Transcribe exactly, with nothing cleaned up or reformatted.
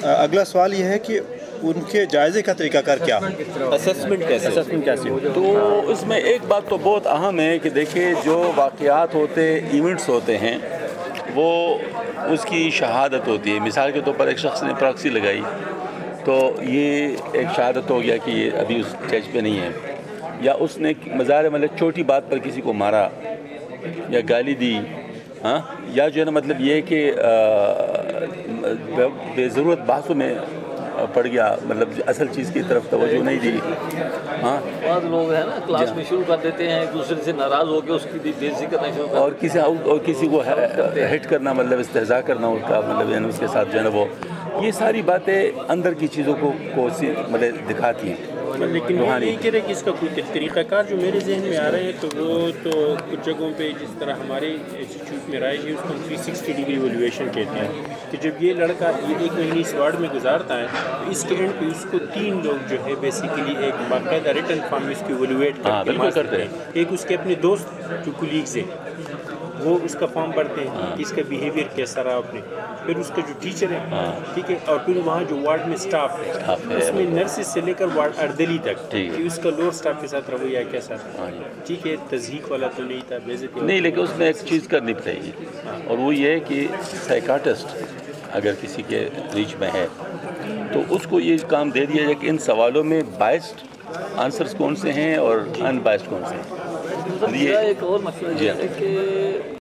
اگلا سوال یہ ہے کہ ان کے جائزے کا طریقہ کار کیا اسسمنٹ کیسے اسسمنٹ کیسے ہو؟ تو اس میں ایک بات تو بہت اہم ہے کہ دیکھیں جو واقعات ہوتے ایونٹس ہوتے ہیں وہ اس کی شہادت ہوتی ہے. مثال کے طور پر ایک شخص نے پراکسی لگائی تو یہ ایک شہادت ہو گیا کہ یہ ابھی اس اسٹیج پہ نہیں ہے, یا اس نے مزار مطلب چھوٹی بات پر کسی کو مارا یا گالی دی, ہاں, یا جو ہے نا مطلب یہ کہ بے ضرورت بحثوں میں پڑ گیا, مطلب اصل چیز کی طرف توجہ نہیں دی. ہاں, بعض لوگ ہیں نا کلاس میں شروع کر دیتے ہیں ایک دوسرے سے ناراض ہو کے اس کی بے عزتی کرنا شروع کر اور کسی اور کسی کو ہٹ کرنا, مطلب استہزاء کرنا اس کا, مطلب یعنی اس کے ساتھ جو ہے نا وہ یہ ساری باتیں اندر کی چیزوں کو کو مطلب دکھاتی ہیں. لیکن یہ نہیں کہہ رہے کہ اس کا کوئی طریقہ کار جو میرے ذہن میں آ رہے ہیں تو وہ تو کچھ جگہوں پہ جس طرح ہمارے انسٹیٹیوٹ میں رائج ہے اس کو تھری سکسٹی ڈگری ایویلویشن کہتے ہیں کہ جب یہ لڑکا یہ ایک مہینے اس وارڈ میں گزارتا ہے تو اس کے اینڈ پہ اس کو تین لوگ جو ہے بیسیکلی ایک باقاعدہ ریٹن فارم میں اس کی ایویلویٹ کرتے ہیں. ایک اس کے اپنے دوست جو کولیگز ہیں وہ اس کا فارم بھرتے ہیں کہ اس کا بیہیویئر کیسا رہا اپنے, پھر اس کا جو ٹیچر ہے ٹھیک ہے, اور پھر وہاں جو وارڈ میں اسٹاف ہے اس میں نرسز سے لے کر وارڈ اردلی تک کہ اس کا لوور اسٹاف کے ساتھ رویہ کیسا تھا. ٹھیک ہے, تضحیق والا تو نہیں تھا, بےعزتی نہیں, لیکن اس میں ایک چیز کرنی پڑے گی اور وہ یہ ہے کہ سائیکاٹسٹ اگر کسی کے ریچ میں ہے تو اس کو یہ کام دے دیا جائے کہ ان سوالوں میں بائسڈ آنسرز کون سے ہیں اور ان بائسڈ کون سے ہیں. ایک اور مسئلہ یہ ہے کہ